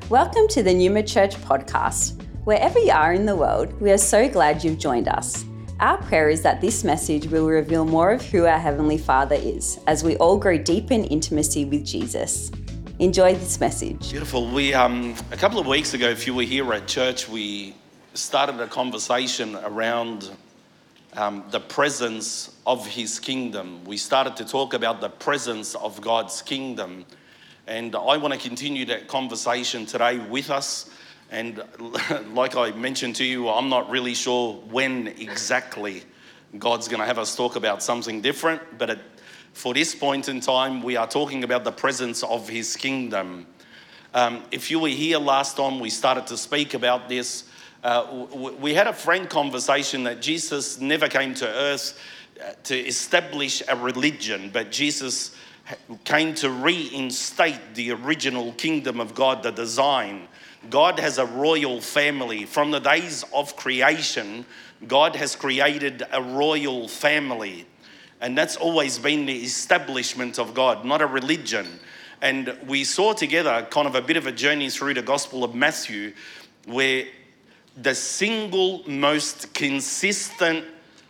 Welcome to the Numa Church podcast. Wherever you are in the world, we are so glad you've joined us. Our prayer is that this message will reveal more of who our Heavenly Father is as we all grow deep in intimacy with Jesus. Enjoy this message. Beautiful. We a couple of weeks ago, if you were here at church, we started a conversation around the presence of His kingdom. We started to talk about the presence of God's kingdom. And I want to continue that conversation today with us. And like I mentioned to you, I'm not really sure when exactly God's going to have us talk about something different. But for this point in time, we are talking about the presence of His kingdom. If you were here last time, we started to speak about this. We had a frank conversation that Jesus never came to earth to establish a religion, but Jesus came to reinstate the original kingdom of God, the design. God has a royal family. From the days of creation, God has created a royal family. And that's always been the establishment of God, not a religion. And we saw together kind of a bit of a journey through the Gospel of Matthew, where the single most consistent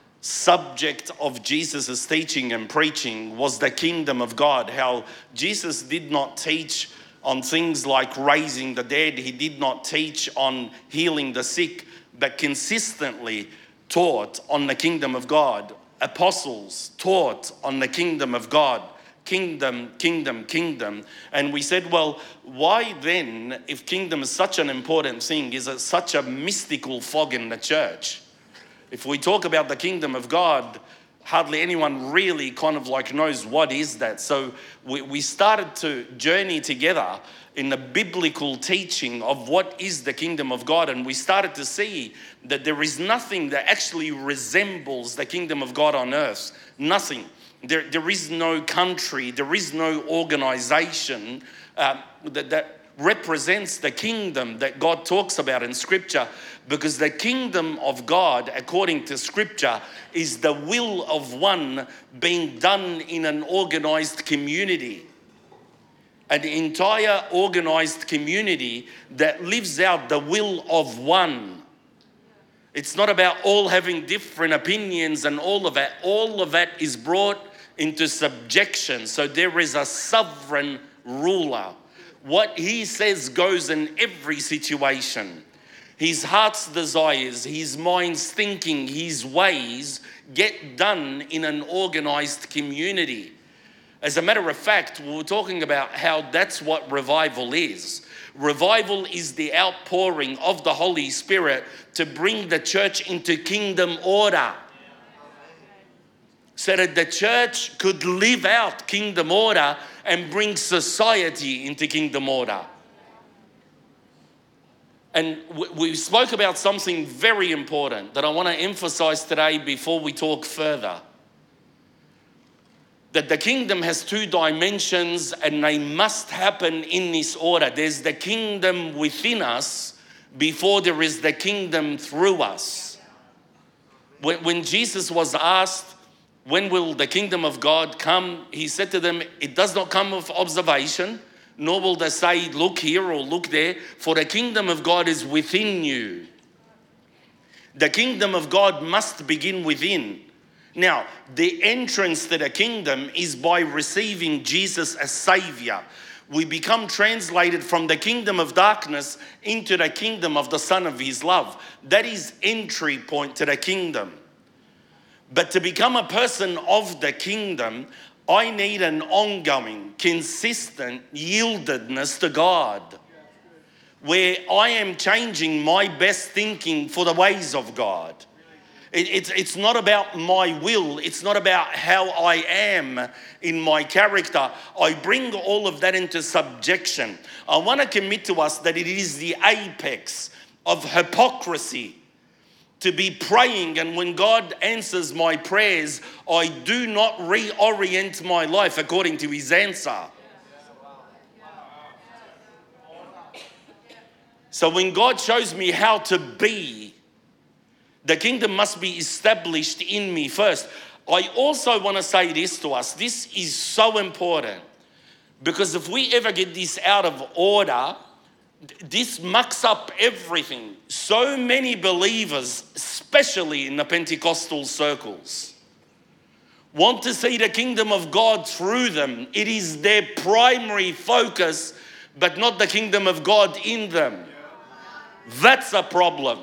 subject of Jesus' teaching and preaching was the kingdom of God. How Jesus did not teach on things like raising the dead. He did not teach on healing the sick, but consistently taught on the kingdom of God. Apostles taught on the kingdom of God. Kingdom, kingdom, kingdom. And we said, well, why then, if kingdom is such an important thing, is it such a mystical fog in the church? If we talk about the kingdom of God, hardly anyone really kind of like knows what is that. So we started to journey together in the biblical teaching of what is the kingdom of God. And we started to see that there is nothing that actually resembles the kingdom of God on earth. Nothing. There is no country, there is no organization that represents the kingdom that God talks about in Scripture, because the kingdom of God, according to Scripture, is the will of one being done in an organized community. An entire organized community that lives out the will of one. It's not about all having different opinions and all of that. All of that is brought into subjection. So there is a sovereign ruler. What He says goes in every situation. His heart's desires, His mind's thinking, His ways get done in an organized community. As a matter of fact, we were talking about how that's what revival is. Revival is the outpouring of the Holy Spirit to bring the church into kingdom order, so that the church could live out kingdom order and bring society into kingdom order. And we spoke about something very important that I want to emphasize today before we talk further. That the kingdom has two dimensions and they must happen in this order. There's the kingdom within us before there is the kingdom through us. When Jesus was asked, when will the kingdom of God come? He said to them, it does not come of observation, nor will they say, look here or look there, for the kingdom of God is within you. The kingdom of God must begin within. Now, the entrance to the kingdom is by receiving Jesus as Savior. We become translated from the kingdom of darkness into the kingdom of the Son of His love. That is entry point to the kingdom. But to become a person of the kingdom, I need an ongoing, consistent yieldedness to God, where I am changing my best thinking for the ways of God. It's not about my will. It's not about how I am in my character. I bring all of that into subjection. I want to commit to us that it is the apex of hypocrisy to be praying, and when God answers my prayers, I do not reorient my life according to His answer. So when God shows me how to be, the kingdom must be established in me first. I also want to say this to us. This is so important, because if we ever get this out of order, This mucks up everything. So many believers, especially in the Pentecostal circles, want to see the kingdom of God through them. It is their primary focus, but not the kingdom of God in them. That's a problem.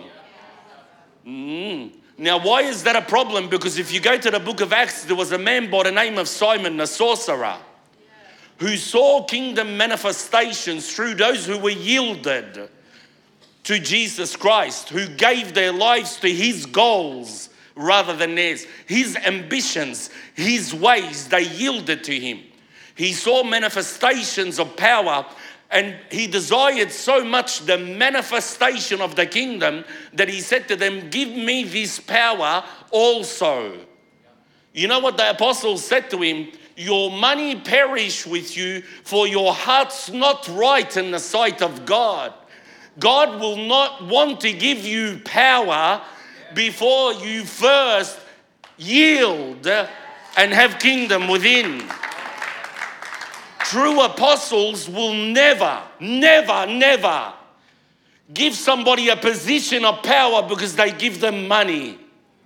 Now, why is that a problem? Because if you go to the book of Acts, there was a man by the name of Simon the sorcerer who saw kingdom manifestations through those who were yielded to Jesus Christ, who gave their lives to his goals rather than theirs. His ambitions, his ways, they yielded to him. He saw manifestations of power, and he desired so much the manifestation of the kingdom that he said to them, give me this power also. You know what the apostles said to him? Your money perish with you, for your heart's not right in the sight of God. God will not want to give you power before you first yield and have kingdom within. True apostles will never give somebody a position of power because they give them money.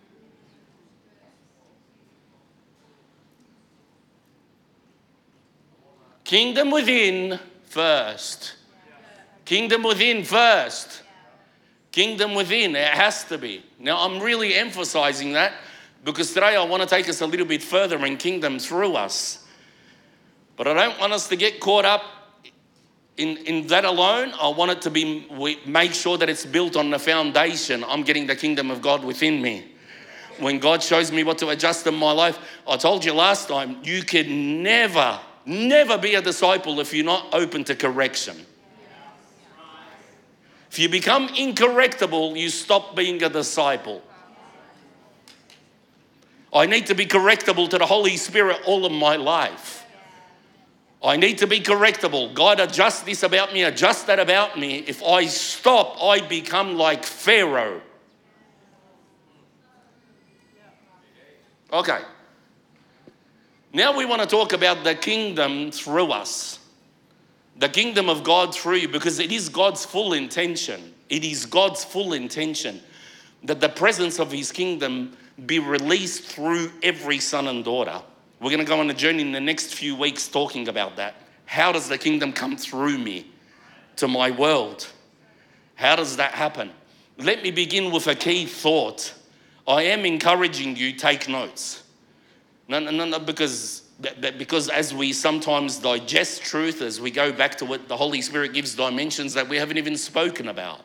Kingdom within first. Kingdom within first. Kingdom within, it has to be. Now, I'm really emphasizing that because today I want to take us a little bit further in kingdom through us. But I don't want us to get caught up in that alone. I want it to be, make sure that it's built on the foundation. I'm getting the kingdom of God within me. When God shows me what to adjust in my life, I told you last time, you can never be a disciple if you're not open to correction. If you become incorrectable, you stop being a disciple. I need to be correctable to the Holy Spirit all of my life. I need to be correctable. God, adjust this about me, adjust that about me. If I stop, I become like Pharaoh. Okay. Now we want to talk about the kingdom through us. The kingdom of God through you, because it is God's full intention. It is God's full intention that the presence of his kingdom be released through every son and daughter. We're going to go on a journey in the next few weeks talking about that. How does the kingdom come through me to my world? How does that happen? Let me begin with a key thought. I am encouraging you, take notes. No, because as we sometimes digest truth, as we go back to it, the Holy Spirit gives dimensions that we haven't even spoken about.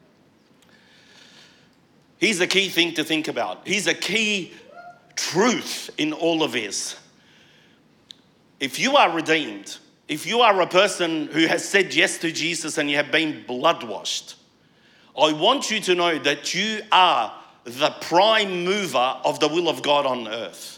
Here's a key thing to think about. Here's a key truth in all of this. If you are redeemed, if you are a person who has said yes to Jesus and you have been blood washed, I want you to know that you are the prime mover of the will of God on earth.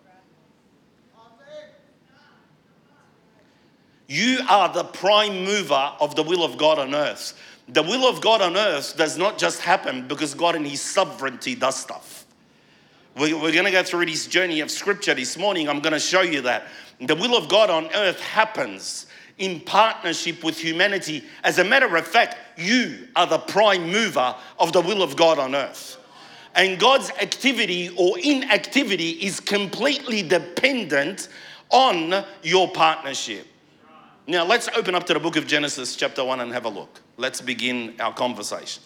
You are the prime mover of the will of God on earth. The will of God on earth does not just happen because God in his sovereignty does stuff. We're going to go through this journey of scripture this morning. I'm going to show you that. The will of God on earth happens in partnership with humanity. As a matter of fact, you are the prime mover of the will of God on earth. And God's activity or inactivity is completely dependent on your partnership. Now, let's open up to the book of Genesis chapter 1 and have a look. Let's begin our conversation.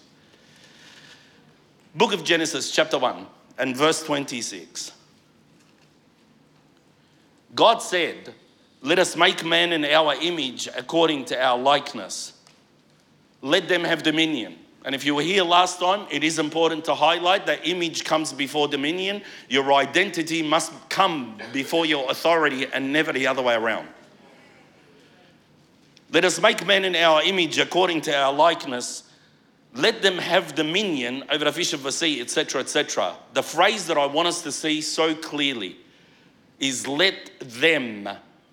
Book of Genesis chapter 1 and verse 26. God said, let us make man in our image according to our likeness. Let them have dominion. And if you were here last time, it is important to highlight that image comes before dominion. Your identity must come before your authority and never the other way around. Let us make man in our image according to our likeness. Let them have dominion over the fish of the sea, etc., etc. The phrase that I want us to see so clearly is let them.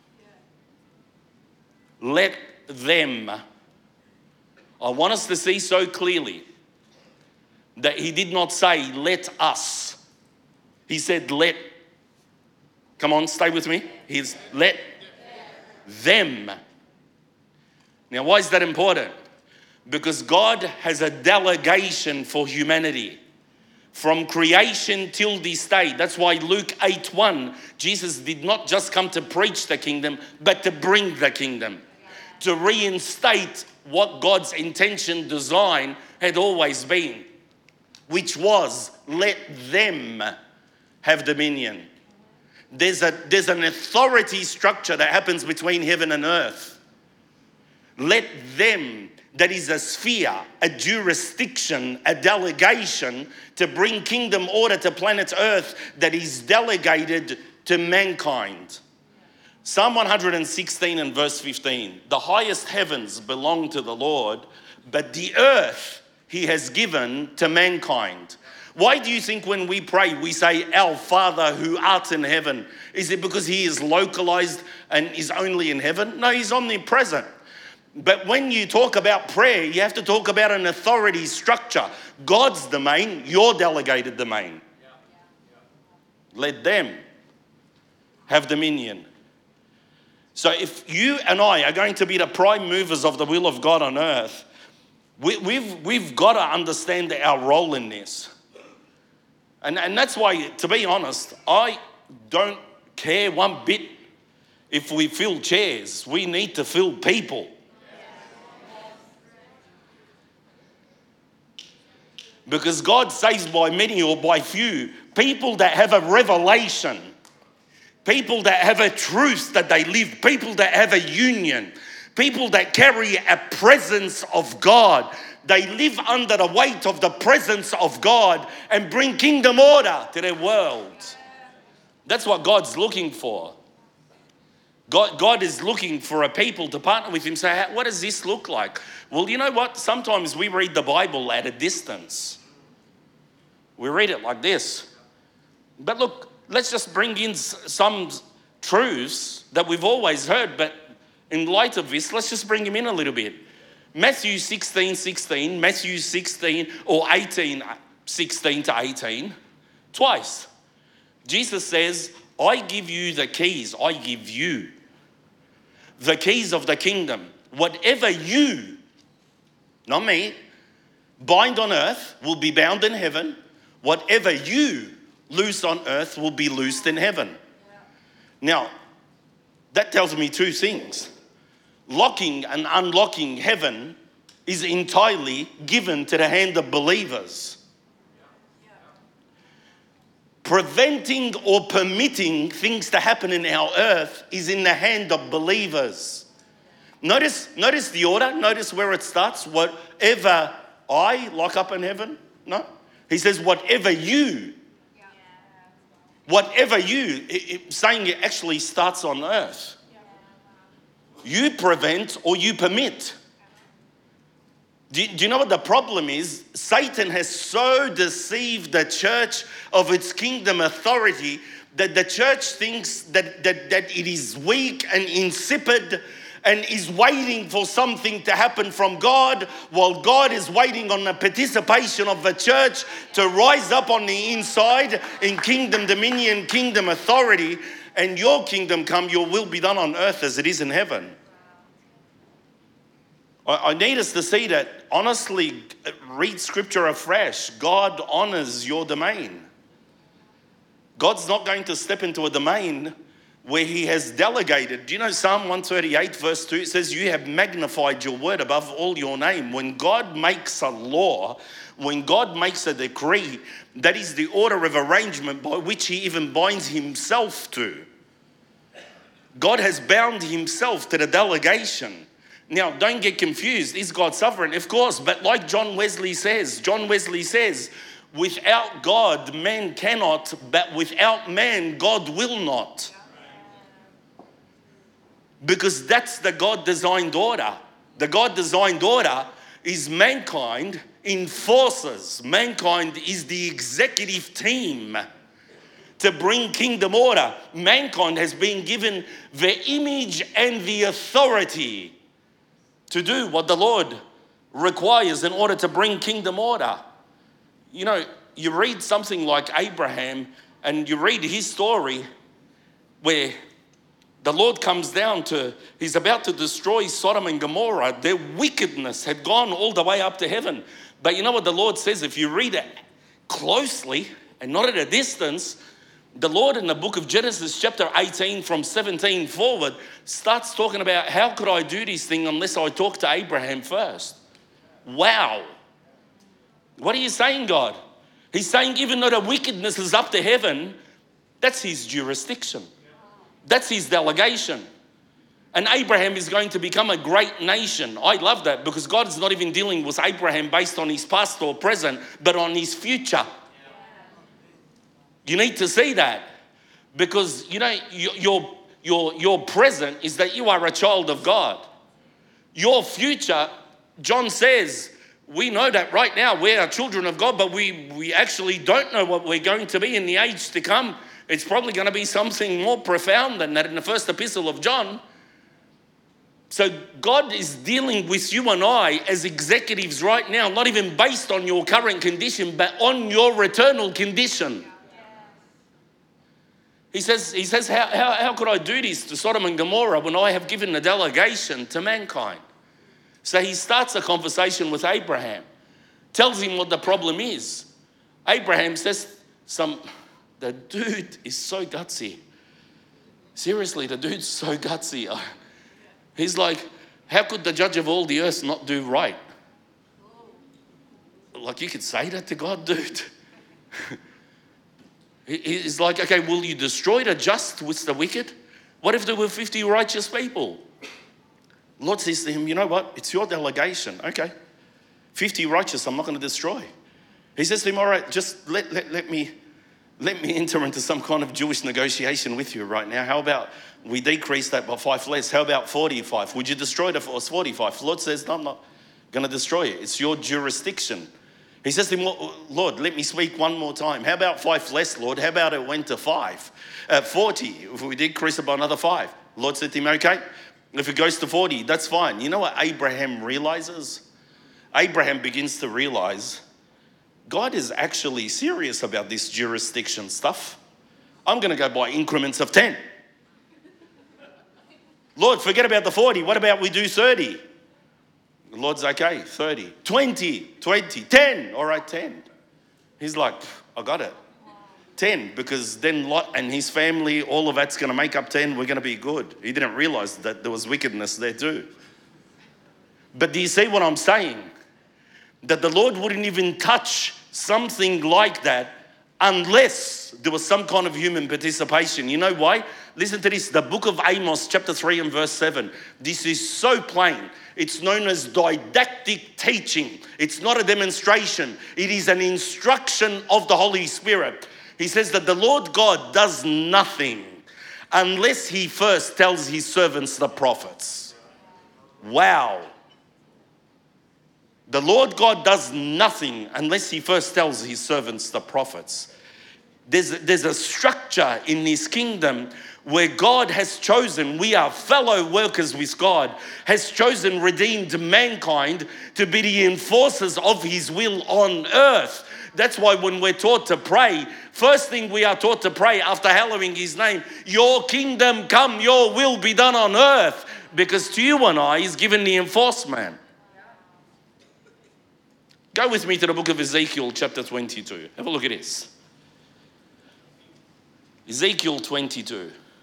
Let them. I want us to see so clearly that he did not say let us. He said let. Come on, stay with me. He's let them. Now, why is that important? Because God has a delegation for humanity. From creation till this day. That's why Luke 8:1, Jesus did not just come to preach the kingdom, but to bring the kingdom. To reinstate what God's intention, design had always been. Which was, let them have dominion. There's an authority structure that happens between heaven and earth. Let them. That is a sphere, a jurisdiction, a delegation to bring kingdom order to planet Earth that is delegated to mankind. Psalm 116 and verse 15. The highest heavens belong to the Lord, but the earth he has given to mankind. Why do you think when we pray, we say, Our Father who art in heaven? Is it because he is localized and is only in heaven? No, he's omnipresent. But when you talk about prayer, you have to talk about an authority structure. God's domain, your delegated domain. Let them have dominion. So if you and I are going to be the prime movers of the will of God on earth, we've got to understand our role in this. And that's why, to be honest, I don't care one bit if we fill chairs. We need to fill people. Because God saves by many or by few, people that have a revelation, people that have a truth that they live, people that have a union, people that carry a presence of God. They live under the weight of the presence of God and bring kingdom order to their world. That's what God's looking for. God is looking for a people to partner with him. Say, what does this look like? Well, you know what? Sometimes we read the Bible at a distance. We read it like this. But look, let's just bring in some truths that we've always heard, but in light of this, let's just bring them in a little bit. Matthew 16:16, Matthew 16 or 18:16 to 18, twice. Jesus says, I give you the keys. I give you the keys of the kingdom. Whatever you, not me, bind on earth will be bound in heaven. Whatever you loose on earth will be loosed in heaven. Now, that tells me two things. Locking and unlocking heaven is entirely given to the hand of believers. Preventing or permitting things to happen in our earth is in the hand of believers. Notice the order. Notice where it starts. Whatever I lock up in heaven. No. He says, whatever you. Whatever you. Saying it actually starts on earth. You prevent or you permit. Do you know what the problem is? Satan has so deceived the church of its kingdom authority that the church thinks that it is weak and insipid and is waiting for something to happen from God, while God is waiting on the participation of the church to rise up on the inside in kingdom dominion, kingdom authority, and your kingdom come, your will be done on earth as it is in heaven. I need us to see that, honestly, read scripture afresh. God honors your domain. God's not going to step into a domain where he has delegated. Do you know Psalm 138 verse 2, it says, you have magnified your word above all your name. When God makes a law, when God makes a decree, that is the order of arrangement by which he even binds himself to. God has bound himself to the delegation. Now, don't get confused. Is God sovereign? Of course, but like John Wesley says, without God, man cannot, but without man, God will not. Because that's the God-designed order. The God-designed order is mankind enforces. Mankind is the executive team to bring kingdom order. Mankind has been given the image and the authority to do what the Lord requires in order to bring kingdom order. You know, you read something like Abraham and you read his story where the Lord comes down he's about to destroy Sodom and Gomorrah. Their wickedness had gone all the way up to heaven. But you know what the Lord says? If you read it closely and not at a distance, the Lord in the book of Genesis chapter 18 from 17 forward starts talking about, how could I do this thing unless I talk to Abraham first? Wow. What are you saying, God? He's saying even though the wickedness is up to heaven, that's his jurisdiction. That's his delegation. And Abraham is going to become a great nation. I love that because God is not even dealing with Abraham based on his past or present, but on his future. You need to see that because, you know, your present is that you are a child of God. Your future, John says, we know that right now we are children of God, but we actually don't know what we're going to be in the age to come. It's probably going to be something more profound than that in the first epistle of John. So God is dealing with you and I as executives right now, not even based on your current condition, but on your eternal condition. He says, how could I do this to Sodom and Gomorrah when I have given the delegation to mankind? So he starts a conversation with Abraham, tells him what the problem is. Abraham says, the dude is so gutsy. Seriously, the dude's so gutsy. He's like, how could the judge of all the earth not do right? Like, you could say that to God, dude. He's like, okay, will you destroy the just with the wicked? What if there were 50 righteous people? Lord says to him, you know what? It's your delegation. Okay. 50 righteous, I'm not going to destroy. He says to him, all right, just let me enter into some kind of Jewish negotiation with you right now. How about we decrease that by 5 less? How about 45? Would you destroy it if it was 45? The Lord says, no, I'm not going to destroy it. It's your jurisdiction. He says to him, Lord, let me speak one more time. How about 5 less, Lord? How about it went to 5? 40, if we decrease it by another 5. The Lord said to him, okay, if it goes to 40, that's fine. You know what Abraham realizes? Abraham begins to realize God is actually serious about this jurisdiction stuff. I'm going to go by increments of 10. Lord, forget about the 40. What about we do 30? The Lord's okay, 30. 20, 10. All right, 10. He's like, I got it. 10, because then Lot and his family, all of that's going to make up 10. We're going to be good. He didn't realize that there was wickedness there too. But do you see what I'm saying? That the Lord wouldn't even touch something like that unless there was some kind of human participation. You know why? Listen to this. The book of Amos, chapter 3 and verse 7. This is so plain. It's known as didactic teaching. It's not a demonstration. It is an instruction of the Holy Spirit. He says that the Lord God does nothing unless he first tells his servants, the prophets. Wow. The Lord God does nothing unless he first tells his servants, the prophets. There's a structure in his kingdom where God has chosen, we are fellow workers with God, has chosen redeemed mankind to be the enforcers of his will on earth. That's why when we're taught to pray, first thing we are taught to pray after hallowing his name, your kingdom come, your will be done on earth. Because to you and I, he's given the enforcement. Go with me to the book of Ezekiel, chapter 22. Have a look at this. Ezekiel 22.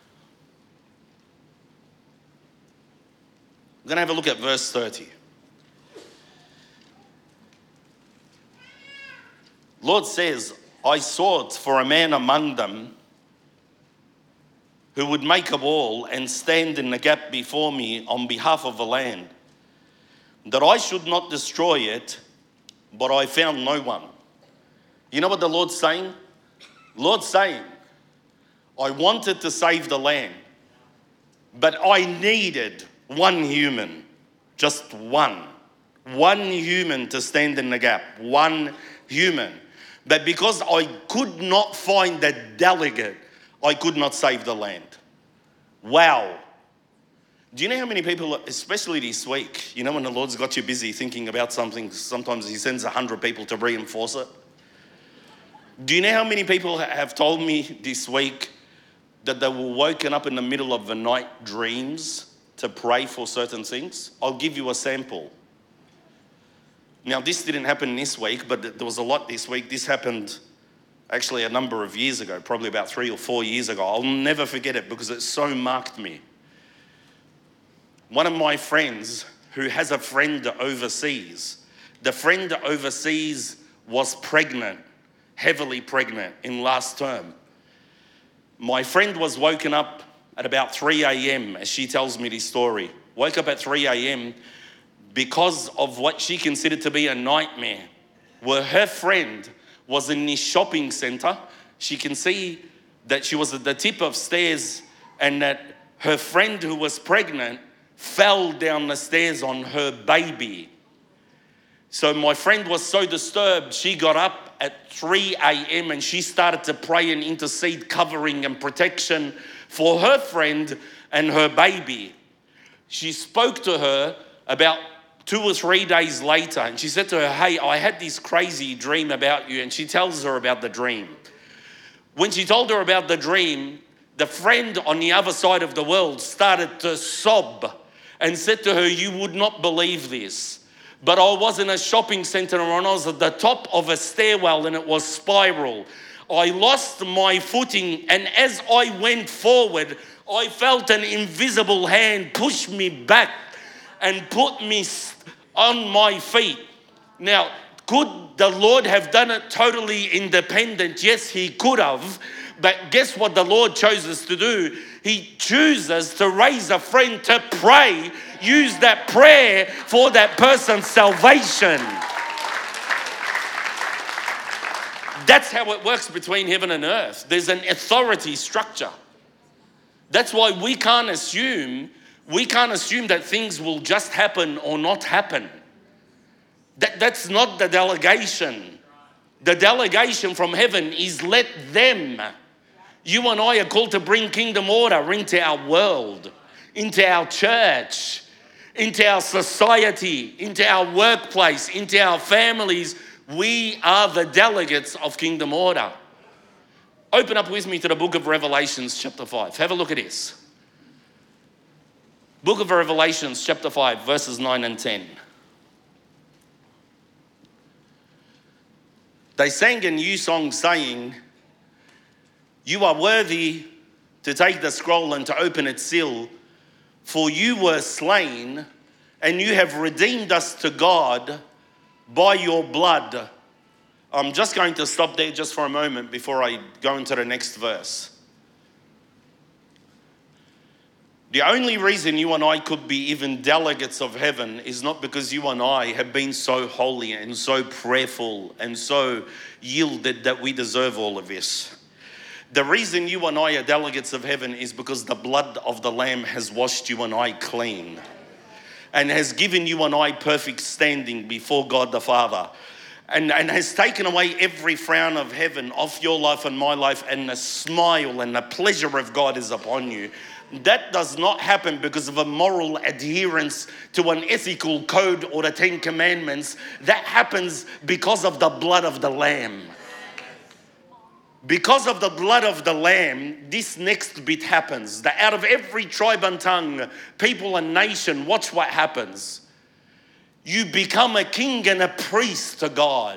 We're going to have a look at verse 30. Lord says, I sought for a man among them who would make a wall and stand in the gap before me on behalf of the land, that I should not destroy it, but I found no one. You know what the Lord's saying? Lord's saying, I wanted to save the land, but I needed one human, just one human to stand in the gap, one human. But because I could not find a delegate, I could not save the land. Wow. Do you know how many people, especially this week, you know when the Lord's got you busy thinking about something, sometimes he sends 100 people to reinforce it? Do you know how many people have told me this week, that they were woken up in the middle of the night dreams to pray for certain things? I'll give you a sample. Now, this didn't happen this week, but there was a lot this week. This happened actually a number of years ago, probably about 3 or 4 years ago. I'll never forget it because it so marked me. One of my friends who has a friend overseas, the friend overseas was pregnant, heavily pregnant in last term. My friend was woken up at about 3 a.m. as she tells me this story. Woke up at 3 a.m. because of what she considered to be a nightmare, where her friend was in this shopping center. She can see that she was at the tip of stairs and that her friend who was pregnant fell down the stairs on her baby. So my friend was so disturbed, she got up at 3 a.m. and she started to pray and intercede, covering and protection for her friend and her baby. She spoke to her about 2 or 3 days later, and she said to her, "Hey, I had this crazy dream about you." And she tells her about the dream. When she told her about the dream, the friend on the other side of the world started to sob and said to her, "You would not believe this, but I was in a shopping center and I was at the top of a stairwell and it was spiral. I lost my footing, and as I went forward, I felt an invisible hand push me back and put me on my feet." Now, could the Lord have done it totally independent? Yes, he could have. But guess what the Lord chooses to do? He chooses to raise a friend to pray, use that prayer for that person's salvation. That's how it works between heaven and earth. There's an authority structure. That's why we can't assume that things will just happen or not happen. That's not the delegation. The delegation from heaven is let them. You and I are called to bring kingdom order into our world, into our church, into our society, into our workplace, into our families. We are the delegates of kingdom order. Open up with me to the book of Revelations chapter 5. Have a look at this. Book of Revelations chapter 5 verses 9 and 10. They sang a new song saying, "You are worthy to take the scroll and to open its seal, for you were slain and you have redeemed us to God by your blood." I'm just going to stop there just for a moment before I go into the next verse. The only reason you and I could be even delegates of heaven is not because you and I have been so holy and so prayerful and so yielded that we deserve all of this. The reason you and I are delegates of heaven is because the blood of the Lamb has washed you and I clean and has given you and I perfect standing before God the Father. And has taken away every frown of heaven off your life and my life, and the smile and the pleasure of God is upon you. That does not happen because of a moral adherence to an ethical code or the 10 Commandments. That happens because of the blood of the Lamb. Because of the blood of the Lamb, this next bit happens. That out of every tribe and tongue, people and nation, watch what happens. You become a king and a priest to God.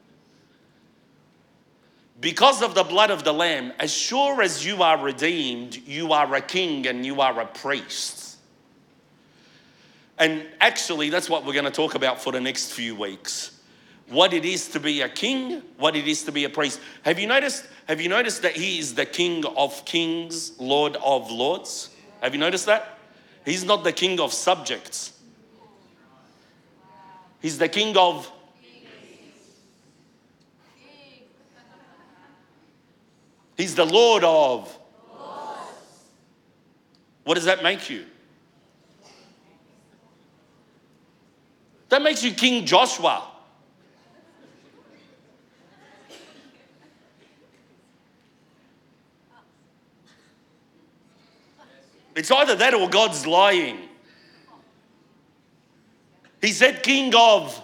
Because of the blood of the Lamb, as sure as you are redeemed, you are a king and you are a priest. And actually, that's what we're going to talk about for the next few weeks. What it is to be a king, what it is to be a priest. Have you noticed that he is the King of kings, Lord of lords? Have you noticed that? He's not the king of subjects. He's the king of... He's the Lord of... What does that make you? That makes you King Joshua. It's either that or God's lying. He said King of,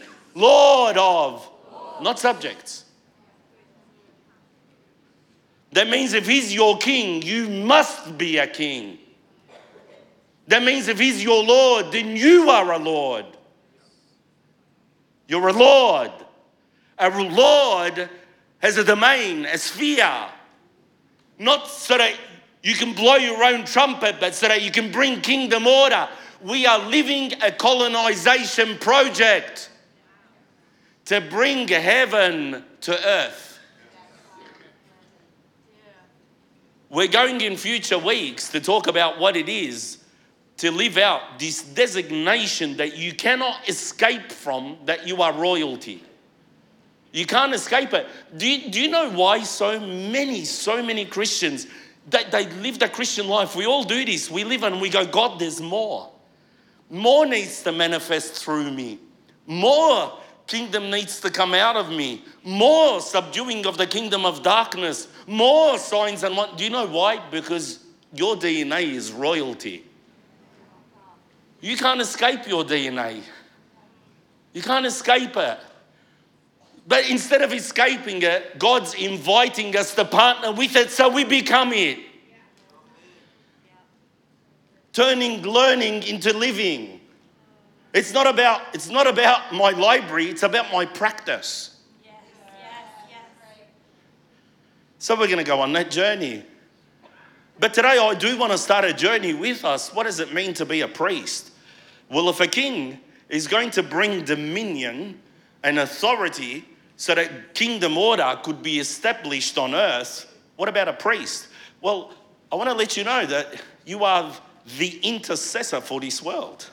Lord of, not subjects. That means if he's your king, you must be a king. That means if he's your Lord, then you are a Lord. You're a Lord. A Lord has a domain, a sphere. Not so that you can blow your own trumpet, but so that you can bring kingdom order. We are living a colonization project to bring heaven to earth. We're going in future weeks to talk about what it is to live out this designation that you cannot escape from, that you are royalty. You can't escape it. Do you know why so many Christians, they live the Christian life? We all do this. We live and we go, God, there's more. More needs to manifest through me. More kingdom needs to come out of me. More subduing of the kingdom of darkness. More signs and wonders. Do you know why? Because your DNA is royalty. You can't escape your DNA. You can't escape it. But instead of escaping it, God's inviting us to partner with it so we become it. Turning learning into living. It's not about my library, it's about my practice. So we're going to go on that journey. But today I do want to start a journey with us. What does it mean to be a priest? Well, if a king is going to bring dominion and authority so that kingdom order could be established on earth, what about a priest? Well, I want to let you know that you are the intercessor for this world.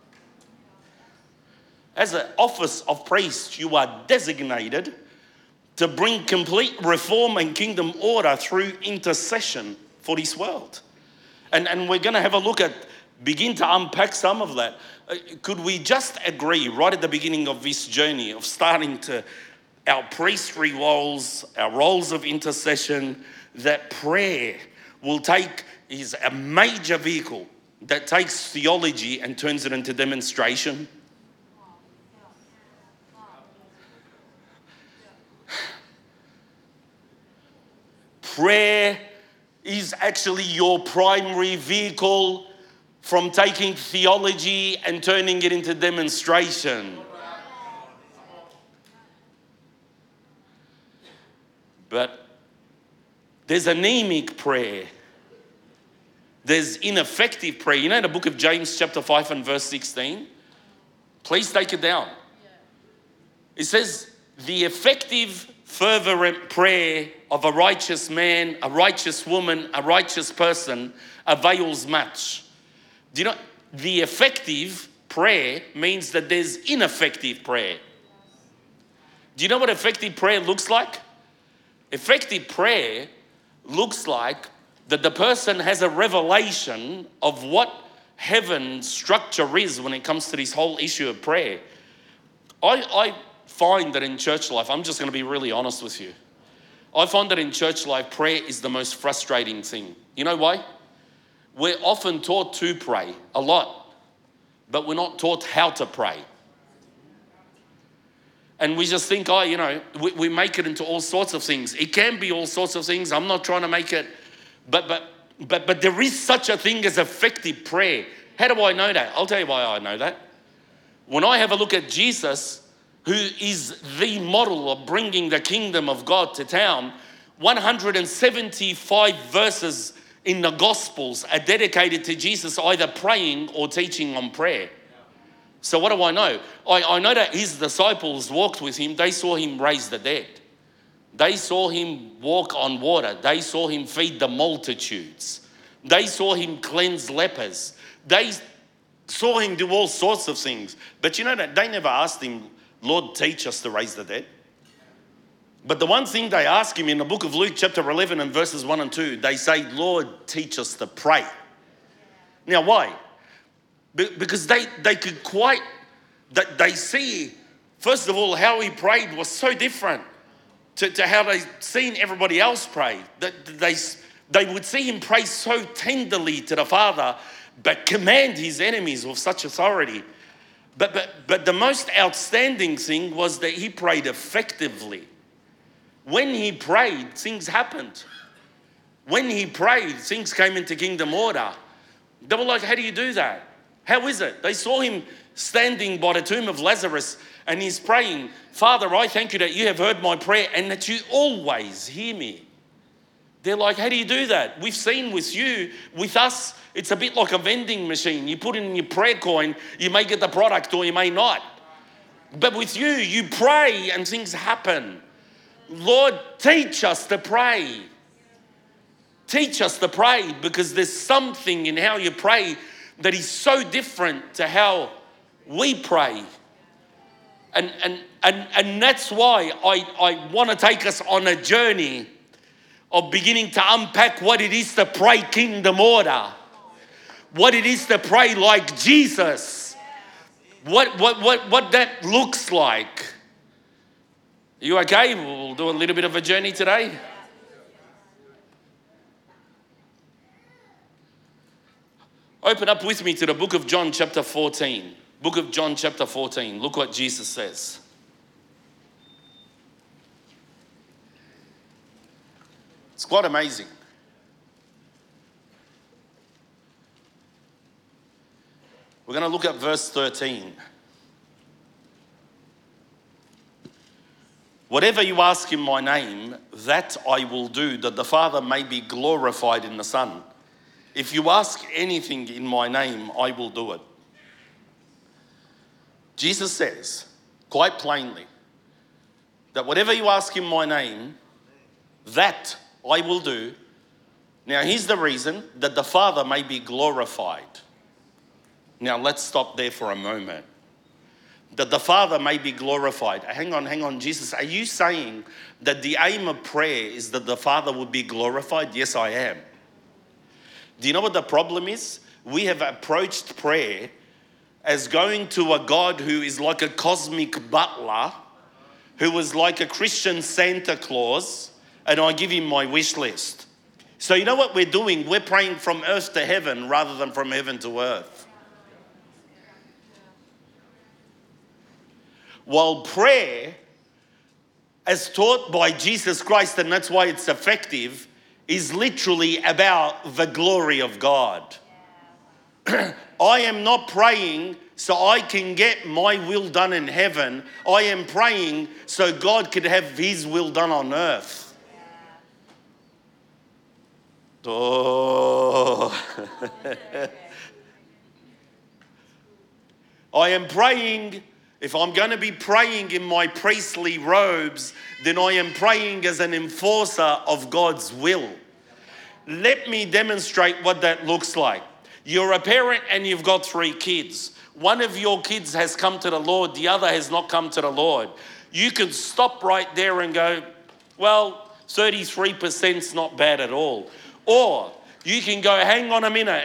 As an office of priest, you are designated to bring complete reform and kingdom order through intercession for this world. And we're going to have a look at, begin to unpack some of that. Could we just agree right at the beginning of this journey of starting to our priestly roles, our roles of intercession, that prayer is a major vehicle that takes theology and turns it into demonstration? Prayer is actually your primary vehicle from taking theology and turning it into demonstration. But there's anemic prayer. There's ineffective prayer. You know the book of James chapter 5 and verse 16? Please take it down. It says, the effective fervent prayer of a righteous man, a righteous woman, a righteous person avails much. Do you know, the effective prayer means that there's ineffective prayer. Do you know what effective prayer looks like? Effective prayer looks like that the person has a revelation of what heaven's structure is when it comes to this whole issue of prayer. I find that in church life, I'm just going to be really honest with you. I find that in church life, prayer is the most frustrating thing. You know why? We're often taught to pray a lot, but we're not taught how to pray. And we just think, we make it into all sorts of things. It can be all sorts of things. I'm not trying to make it, but there is such a thing as effective prayer. How do I know that? I'll tell you why I know that. When I have a look at Jesus, who is the model of bringing the kingdom of God to town, 175 verses in the Gospels are dedicated to Jesus either praying or teaching on prayer. So what do I know? I know that his disciples walked with him. They saw him raise the dead. They saw him walk on water. They saw him feed the multitudes. They saw him cleanse lepers. They saw him do all sorts of things. But you know that they never asked him, Lord, teach us to raise the dead. But the one thing they ask him in the book of Luke chapter 11 and verses 1 and 2, they say, Lord, teach us to pray. Now why? Because they see, first of all, how he prayed was so different to how they seen everybody else pray. They would see him pray so tenderly to the Father, but command his enemies with such authority. But the most outstanding thing was that he prayed effectively. When he prayed, things happened. When he prayed, things came into kingdom order. They were like, how do you do that? How is it? They saw him standing by the tomb of Lazarus and he's praying, Father, I thank you that you have heard my prayer and that you always hear me. They're like, how do you do that? We've seen with you, with us, it's a bit like a vending machine. You put in your prayer coin, you may get the product or you may not. But with you, you pray and things happen. Lord, teach us to pray. Teach us to pray, because there's something in how you pray that is so different to how we pray. And that's why I want to take us on a journey of beginning to unpack what it is to pray kingdom order, what it is to pray like Jesus, what that looks like. Are you okay? We'll do a little bit of a journey today. Open up with me to the book of John chapter 14. Book of John chapter 14. Look what Jesus says. It's quite amazing. We're going to look at verse 13. Whatever you ask in my name, that I will do, that the Father may be glorified in the Son. If you ask anything in my name, I will do it. Jesus says, quite plainly, that whatever you ask in my name, that I will do. Now, here's the reason, that the Father may be glorified. Now, let's stop there for a moment. That the Father may be glorified. Hang on, Jesus, are you saying that the aim of prayer is that the Father would be glorified? Yes, I am. Do you know what the problem is? We have approached prayer as going to a God who is like a cosmic butler, who is like a Christian Santa Claus, and I give him my wish list. So you know what we're doing? We're praying from earth to heaven rather than from heaven to earth. While prayer, as taught by Jesus Christ, and that's why it's effective, is literally about the glory of God. I am not praying so I can get my will done in heaven. I am praying so God could have his will done on earth. Oh. I am praying. If I'm going to be praying in my priestly robes, then I am praying as an enforcer of God's will. Let me demonstrate what that looks like. You're a parent and you've got 3 kids. One of your kids has come to the Lord, the other has not come to the Lord. You can stop right there and go, well, 33% is not bad at all. Or you can go, hang on a minute.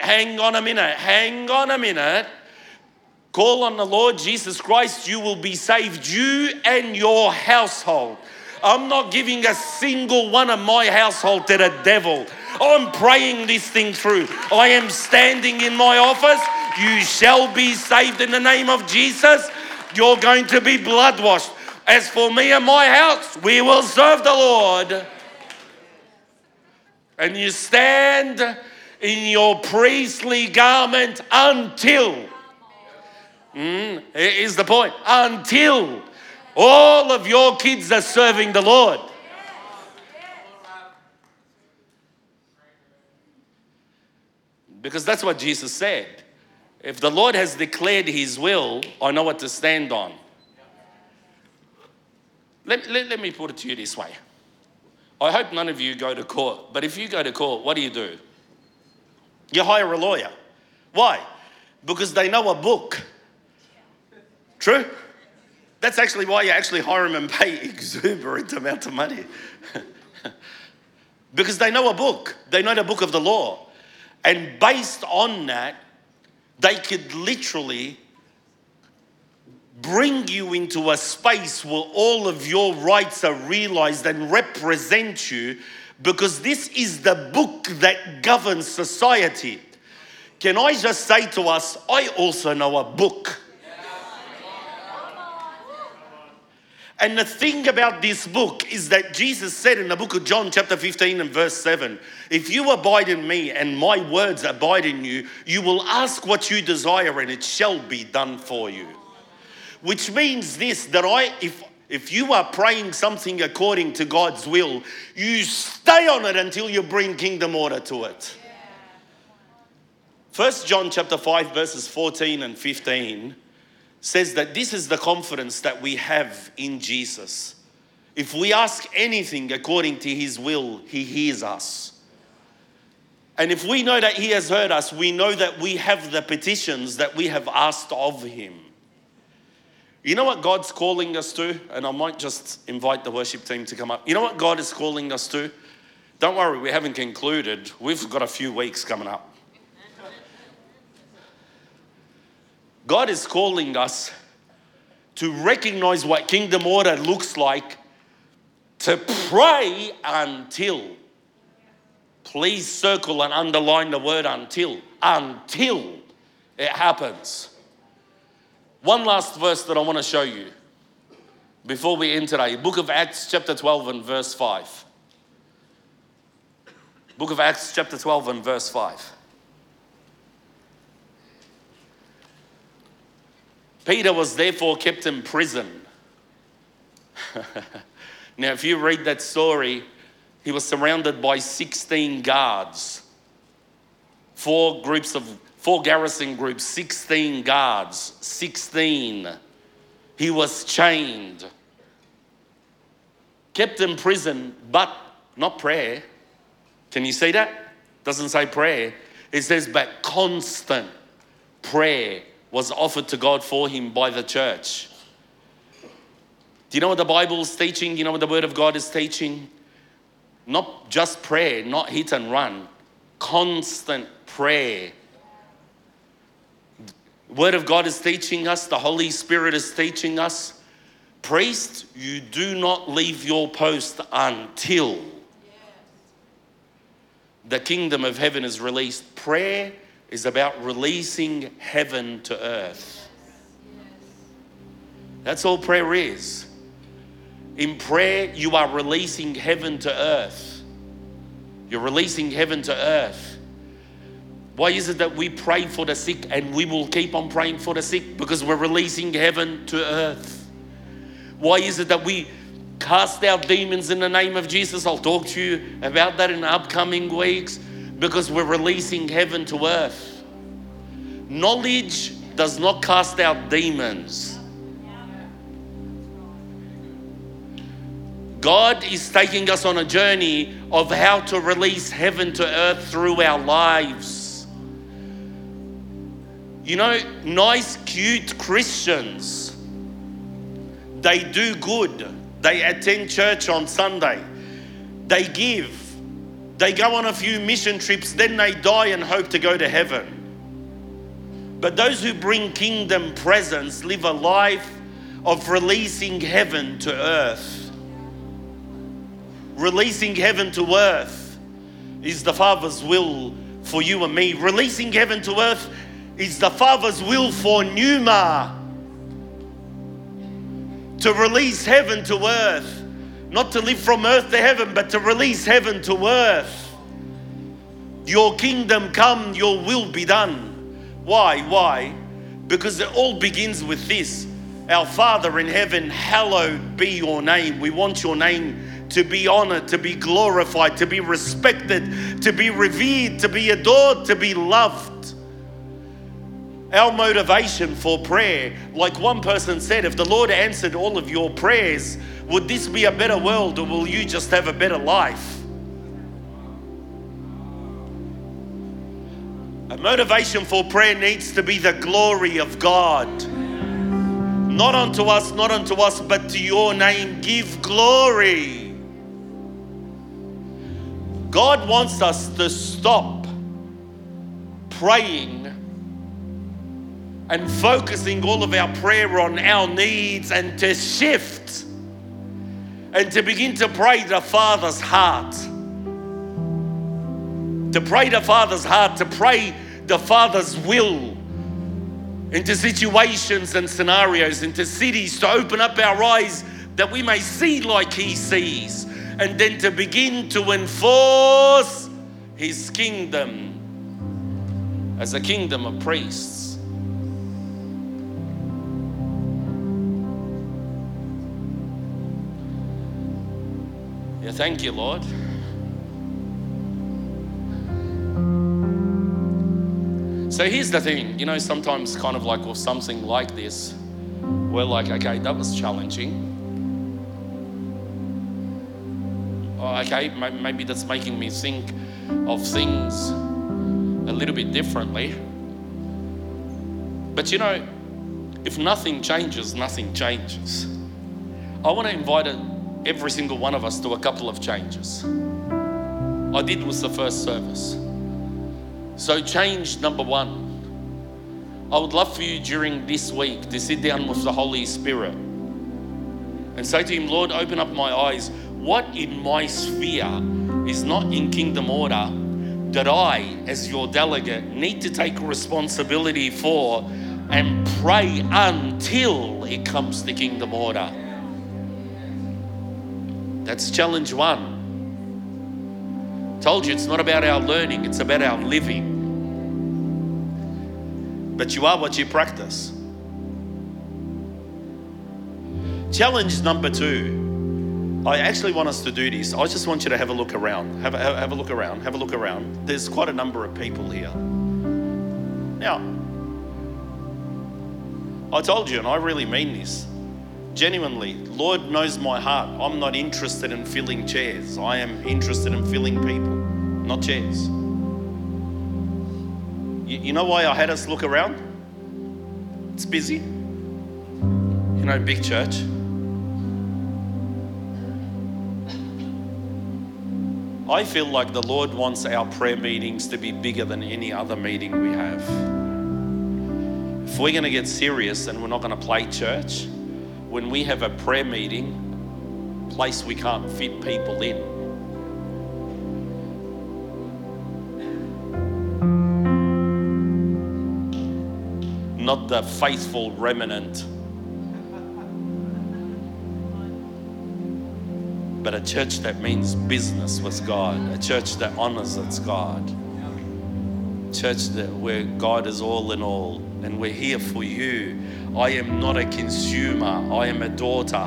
Call on the Lord Jesus Christ, you will be saved, you and your household. I'm not giving a single one of my household to the devil. I'm praying this thing through. I am standing in my office. You shall be saved in the name of Jesus. You're going to be blood washed. As for me and my house, we will serve the Lord. And you stand in your priestly garment until... Here's the point. Until all of your kids are serving the Lord. Because that's what Jesus said. If the Lord has declared his will, I know what to stand on. Let me put it to you this way. I hope none of you go to court. But if you go to court, what do? You hire a lawyer. Why? Because they know a book. True? That's actually why you actually hire them and pay exuberant amount of money. Because they know a book. They know the book of the law. And based on that, they could literally bring you into a space where all of your rights are realized and represent you, because this is the book that governs society. Can I just say to us, I also know a book. And the thing about this book is that Jesus said in the book of John chapter 15 and verse 7, if you abide in me and my words abide in you, you will ask what you desire and it shall be done for you. Which means this, that if you are praying something according to God's will, you stay on it until you bring kingdom order to it. 1 John chapter 5 verses 14 and 15 says that this is the confidence that we have in Jesus. If we ask anything according to his will, he hears us. And if we know that he has heard us, we know that we have the petitions that we have asked of him. You know what God's calling us to? And I might just invite the worship team to come up. You know what God is calling us to? Don't worry, we haven't concluded. We've got a few weeks coming up. God is calling us to recognize what kingdom order looks like, to pray until. Please circle and underline the word until it happens. One last verse that I want to show you before we end today. Book of Acts chapter 12 and verse 5. Book of Acts chapter 12 and verse 5. Peter was therefore kept in prison. Now, if you read that story, he was surrounded by 16 guards. Four garrison groups, 16 guards, 16. He was chained. Kept in prison, but not prayer. Can you see that? Doesn't say prayer. It says, but constant prayer was offered to God for him by the church. Do you know what the Bible is teaching? You know what the Word of God is teaching? Not just prayer, not hit and run. Constant prayer. Word of God is teaching us, the Holy Spirit is teaching us. Priest, you do not leave your post until the kingdom of heaven is released. Prayer is about releasing heaven to earth. That's all prayer is. In prayer, you are releasing heaven to earth. You're releasing heaven to earth. Why is it that we pray for the sick and we will keep on praying for the sick? Because we're releasing heaven to earth. Why is it that we cast out demons in the name of Jesus? I'll talk to you about that in the upcoming weeks. Because we're releasing heaven to earth. Knowledge does not cast out demons. God is taking us on a journey of how to release heaven to earth through our lives. You know, nice, cute Christians, they do good. They attend church on Sunday. They give. They go on a few mission trips, then they die and hope to go to heaven. But those who bring kingdom presence live a life of releasing heaven to earth. Releasing heaven to earth is the Father's will for you and me. Releasing heaven to earth is the Father's will for Numa. To release heaven to earth. Not to live from earth to heaven, but to release heaven to earth. Your kingdom come, your will be done. Why? Because it all begins with this. Our Father in heaven, hallowed be your name. We want your name to be honored, to be glorified, to be respected, to be revered, to be adored, to be loved. Our motivation for prayer, like one person said, if the Lord answered all of your prayers, would this be a better world or will you just have a better life? A motivation for prayer needs to be the glory of God. Not unto us, but to your name give glory. God wants us to stop praying and focusing all of our prayer on our needs and to shift and to begin to pray the Father's heart. To pray the Father's heart, to pray the Father's will into situations and scenarios, into cities, to open up our eyes that we may see like he sees, and then to begin to enforce his kingdom as a kingdom of priests. Yeah, thank you, Lord. So here's the thing, you know, sometimes kind of like with something like this, we're like, okay, that was challenging. Oh, okay, maybe that's making me think of things a little bit differently. But you know, if nothing changes, nothing changes. I want to invite every single one of us to a couple of changes. I did with the first service. So change number one. I would love for you during this week to sit down with the Holy Spirit and say to him, Lord, open up my eyes. What in my sphere is not in kingdom order that I, as your delegate, need to take responsibility for and pray until it comes to kingdom order? That's challenge one. Told you it's not about our learning, it's about our living. But you are what you practice. Challenge number two. I actually want us to do this. I just want you to have a look around. Have a look around. Have a look around. There's quite a number of people here. Now, I told you, and I really mean this. Genuinely, Lord knows my heart. I'm not interested in filling chairs. I am interested in filling people, not chairs. You know why I had us look around? It's busy. You know, big church. I feel like the Lord wants our prayer meetings to be bigger than any other meeting we have. If we're going to get serious and we're not going to play church, when we have a prayer meeting, place we can't fit people in. Not the faithful remnant, but a church that means business with God, a church that honors its God, a church where God is all in all, and we're here for you. I am not a consumer, I am a daughter.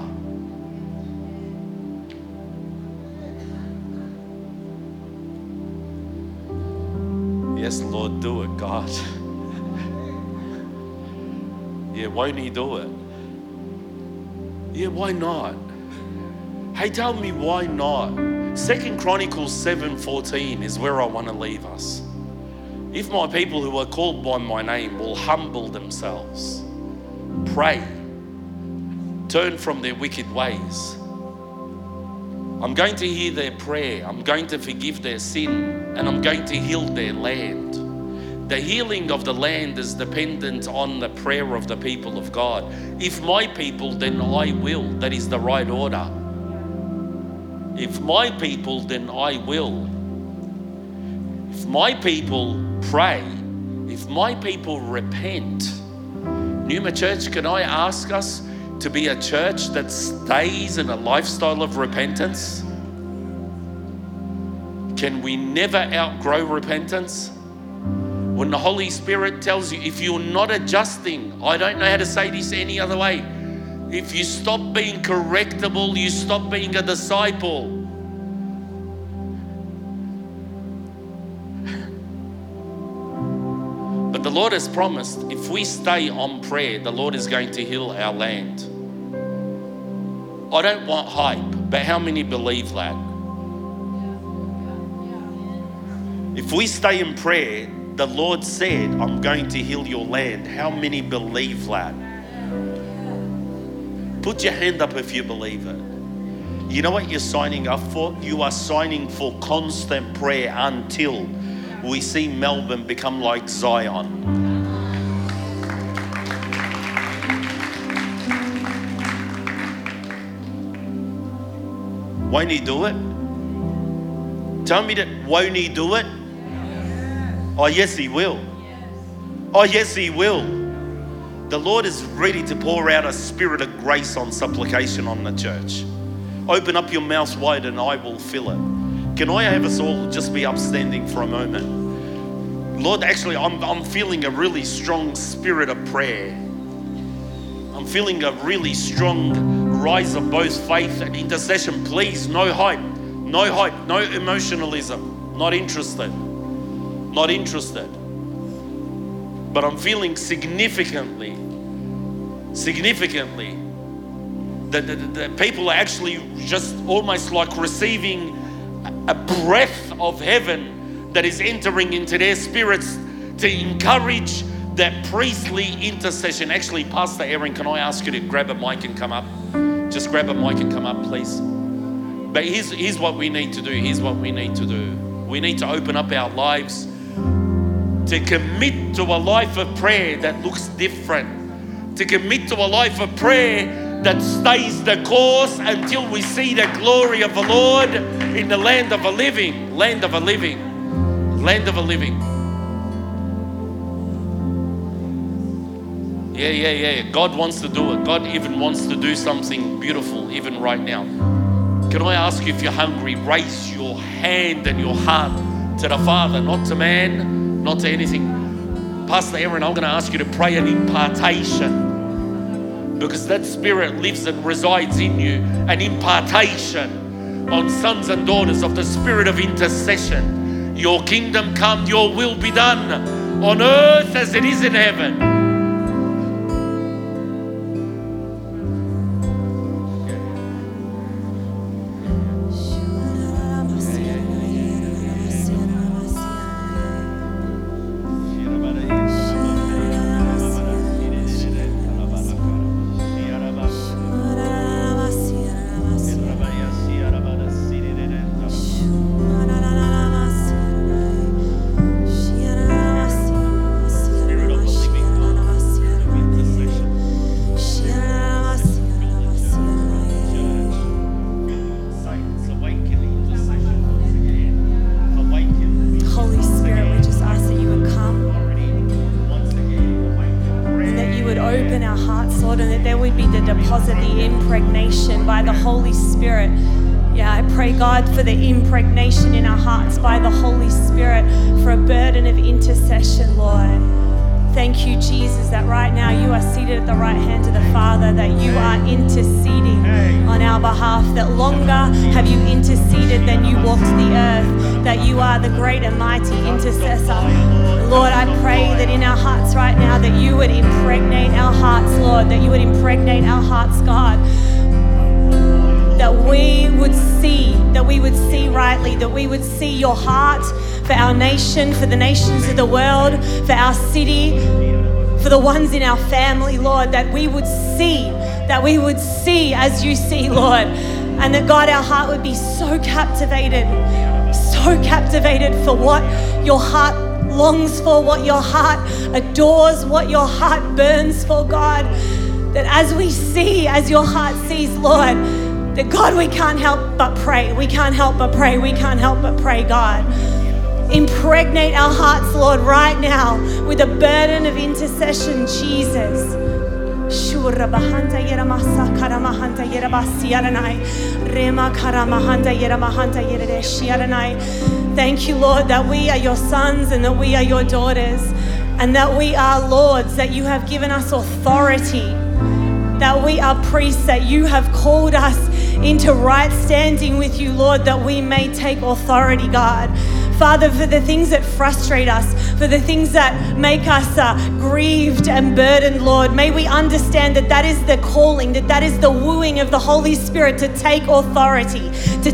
Yes, Lord, do it, God. Yeah, won't he do it? Yeah, why not? Hey, tell me why not? 2 Chronicles 7:14 is where I want to leave us. If my people who are called by my name will humble themselves, pray, turn from their wicked ways, I'm going to hear their prayer, I'm going to forgive their sin, and I'm going to heal their land. The healing of the land is dependent on the prayer of the people of God. If my people, then I will. That is the right order. If my people, then I will. If my people pray, if my people repent. Numa Church, can I ask us to be a church that stays in a lifestyle of repentance? Can we never outgrow repentance? When the Holy Spirit tells you, if you're not adjusting, I don't know how to say this any other way. If you stop being correctable, you stop being a disciple. But the Lord has promised, if we stay on prayer, the Lord is going to heal our land. I don't want hype, but how many believe that? If we stay in prayer, the Lord said, I'm going to heal your land. How many believe that? Put your hand up if you believe it. You know what you're signing up for? You are signing for constant prayer until we see Melbourne become like Zion. Won't he do it? Tell me that, won't he do it? Oh, yes, he will. Oh, yes, he will. the Lord is ready to pour out a spirit of grace on supplication on the church. Open up your mouth wide and I will fill it. Can I have us all just be upstanding for a moment? Lord, actually, I'm feeling a really strong spirit of prayer. I'm feeling a really strong rise of both faith and intercession. Please, no hype, no emotionalism. Not interested. But I'm feeling significantly that people are actually just almost like receiving a breath of heaven that is entering into their spirits to encourage that priestly intercession. Actually, Pastor Aaron, can I ask you to grab a mic and come up? Just grab a mic and come up, please. But here's what we need to do. We need to open up our lives to commit to a life of prayer that looks different. To commit to a life of prayer that stays the course until we see the glory of the Lord in the land of a living. Yeah. God wants to do it. God even wants to do something beautiful even right now. Can I ask you, if you're hungry, raise your hand and your heart to the Father, not to man, not to anything. Pastor Aaron, I'm going to ask you to pray an impartation, because that spirit lives and resides in you. An impartation on sons and daughters of the spirit of intercession. Your kingdom come, your will be done on earth as it is in heaven. For the impregnation in our hearts by the Holy Spirit, for a burden of intercession, Lord. Thank you, Jesus, that right now you are seated at the right hand of the Father, that you are interceding on our behalf, that longer have you interceded than you walked the earth, that you are the great and mighty intercessor. Lord, I pray that in our hearts right now, that you would impregnate our hearts, Lord, that you would impregnate our hearts, God, that we would see rightly, that we would see your heart for our nation, for the nations of the world, for our city, for the ones in our family, Lord, that we would see as you see, Lord, and that, God, our heart would be so captivated for what your heart longs for, what your heart adores, what your heart burns for, God, that as we see, as your heart sees, Lord, that, God, we can't help but pray. We can't help but pray, God. Impregnate our hearts, Lord, right now with a burden of intercession, Jesus. Thank you, Lord, that we are your sons and that we are your daughters, and that we are lords, that you have given us authority, that we are priests, that you have called us into right standing with you, Lord, that we may take authority, God. Father, for the things that frustrate us, for the things that make us grieved and burdened, Lord, may we understand that that is the calling, that is the wooing of the Holy Spirit to take authority,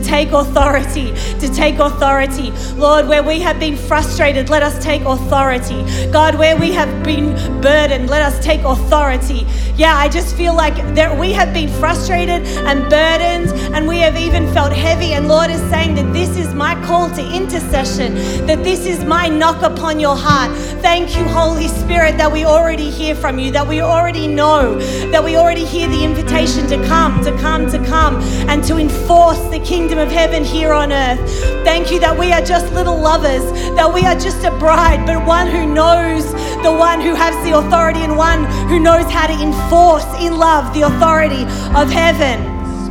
Lord, where we have been frustrated, let us take authority. God, where we have been burdened, let us take authority. Yeah, I just feel like we have been frustrated and burdened, and we have even felt heavy, and Lord is saying that this is my call to intercession. invitation, that this is my knock upon your heart. Thank you, Holy Spirit, that we already hear from you, that we already know, that we already hear the invitation to come, and to enforce the kingdom of heaven here on earth. Thank you that we are just little lovers, that we are just a bride, but one who knows, the one who has the authority, and one who knows how to enforce in love the authority of heaven.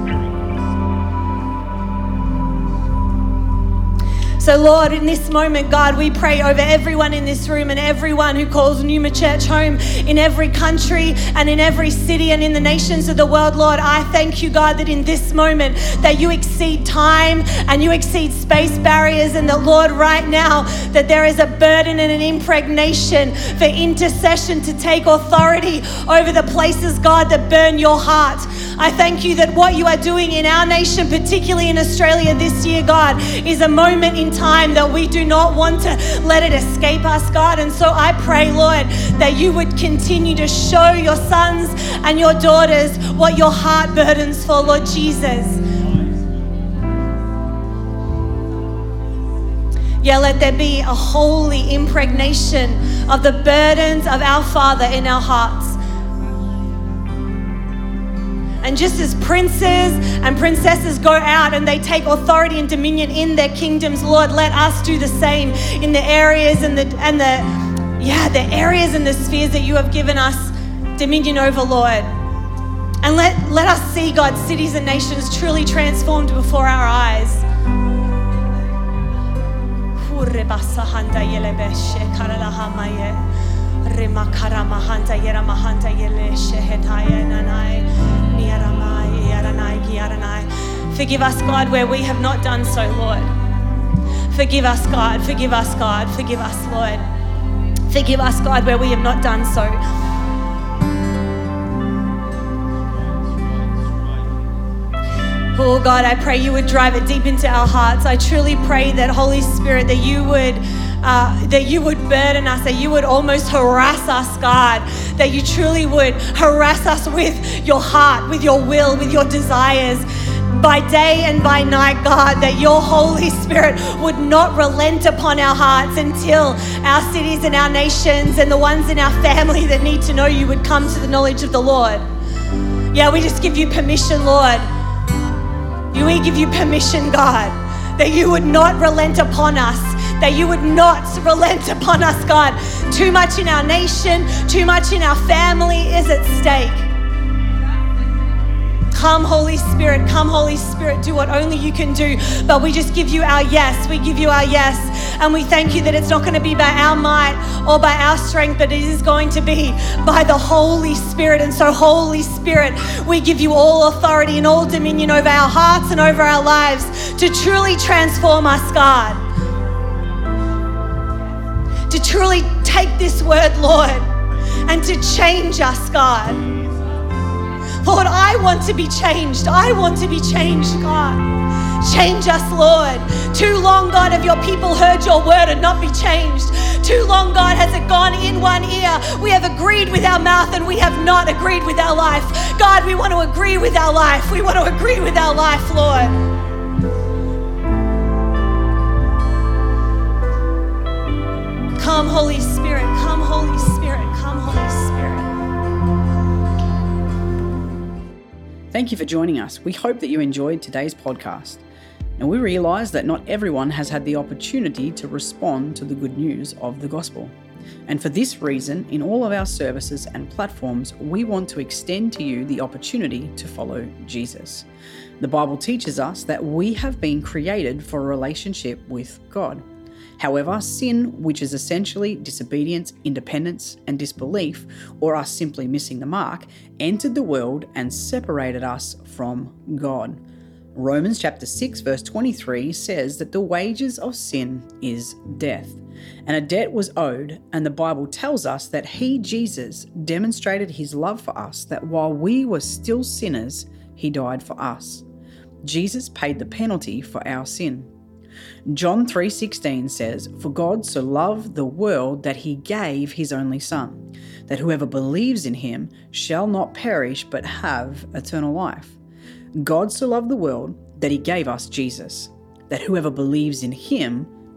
So Lord, in this moment, God, we pray over everyone in this room and everyone who calls Numa Church home in every country and in every city and in the nations of the world. Lord, I thank you, God, that in this moment that you exceed time and you exceed space barriers, and that, Lord, right now that there is a burden and an impregnation for intercession to take authority over the places, God, that burn your heart. I thank you that what you are doing in our nation, particularly in Australia this year, God, is a moment in time that we do not want to let it escape us, God. And so I pray, Lord, that you would continue to show your sons and your daughters what your heart burdens for, Lord Jesus. Yeah, let there be a holy impregnation of the burdens of our Father in our hearts. And just as princes and princesses go out and they take authority and dominion in their kingdoms, Lord, let us do the same in the areas and the areas and the spheres that you have given us dominion over, Lord. And let us see, God, cities and nations truly transformed before our eyes. Forgive us, God, where we have not done so, Lord. Forgive us, God. Forgive us, God. Forgive us, Lord. Forgive us, God, where we have not done so. Oh, God, I pray you would drive it deep into our hearts. I truly pray that, Holy Spirit, that you would burden us, that you would almost harass us, God, that you truly would harass us with your heart, with your will, with your desires, by day and by night, God, that your Holy Spirit would not relent upon our hearts until our cities and our nations and the ones in our family that need to know you would come to the knowledge of the Lord. Yeah, we just give you permission, Lord. We give you permission, God, that you would not relent upon us, that you would not relent upon us, God. Too much in our nation, too much in our family is at stake. Come, Holy Spirit, do what only you can do. But we just give you our yes. We give you our yes. And we thank you that it's not going to be by our might or by our strength, but it is going to be by the Holy Spirit. And so, Holy Spirit, we give you all authority and all dominion over our hearts and over our lives to truly transform us, God. To truly take this word, Lord, and to change us, God. Lord, I want to be changed. I want to be changed, God. Change us, Lord. Too long, God, have your people heard your word and not be changed. Too long, God, has it gone in one ear. We have agreed with our mouth and we have not agreed with our life. God, we want to agree with our life. We want to agree with our life, Lord. Come, Holy Spirit. Come, Holy Spirit. Come, Holy Spirit. Thank you for joining us. We hope that you enjoyed today's podcast. Now, we realise that not everyone has had the opportunity to respond to the good news of the gospel. And for this reason, in all of our services and platforms, we want to extend to you the opportunity to follow Jesus. The Bible teaches us that we have been created for a relationship with God. However, sin, which is essentially disobedience, independence, and disbelief, or us simply missing the mark, entered the world and separated us from God. Romans chapter 6 verse 23 says that the wages of sin is death, and a debt was owed, and the Bible tells us that He, Jesus, demonstrated His love for us, that while we were still sinners, He died for us. Jesus paid the penalty for our sin. John 3:16 says, "For God so loved the world that He gave His only Son, that whoever believes in Him shall not perish but have eternal life." God so loved the world that He gave us Jesus, that whoever believes in Him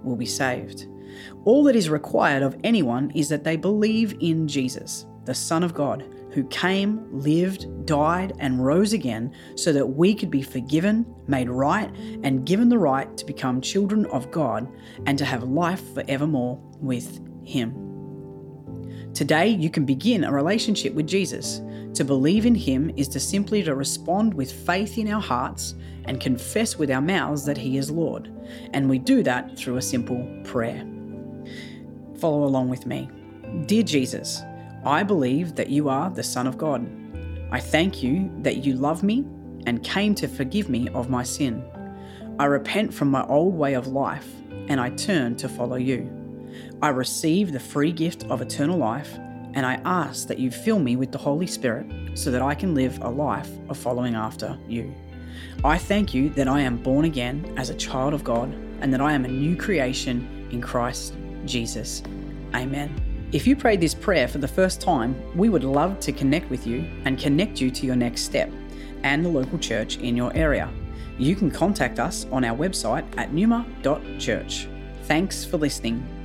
will be saved. All that is required of anyone is that they believe in Jesus, the Son of God, who came, lived, died, and rose again so that we could be forgiven, made right, and given the right to become children of God and to have life forevermore with Him. Today, you can begin a relationship with Jesus. To believe in Him is to simply to respond with faith in our hearts and confess with our mouths that He is Lord. And we do that through a simple prayer. Follow along with me. Dear Jesus, I believe that you are the Son of God. I thank you that you love me and came to forgive me of my sin. I repent from my old way of life and I turn to follow you. I receive the free gift of eternal life and I ask that you fill me with the Holy Spirit so that I can live a life of following after you. I thank you that I am born again as a child of God and that I am a new creation in Christ Jesus. Amen. If you prayed this prayer for the first time, we would love to connect with you and connect you to your next step and the local church in your area. You can contact us on our website at numa.church. Thanks for listening.